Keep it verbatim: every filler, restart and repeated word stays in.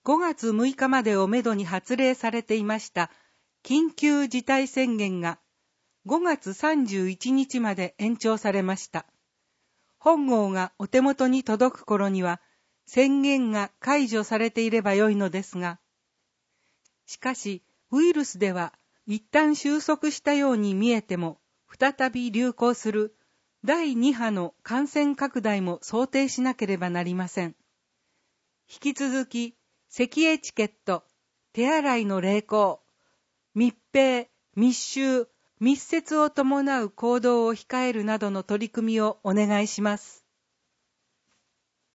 ごがつむいかまでをめどに発令されていました緊急事態宣言がごがつさんじゅういちにちまで延長されました。本号がお手元に届く頃には宣言が解除されていればよいのですが、しかしウイルスでは一旦収束したように見えても再び流行するだいに波の感染拡大も想定しなければなりません。引き続き咳エチケット、手洗いの励行、密閉、密集、密接を伴う行動を控えるなどの取り組みをお願いします。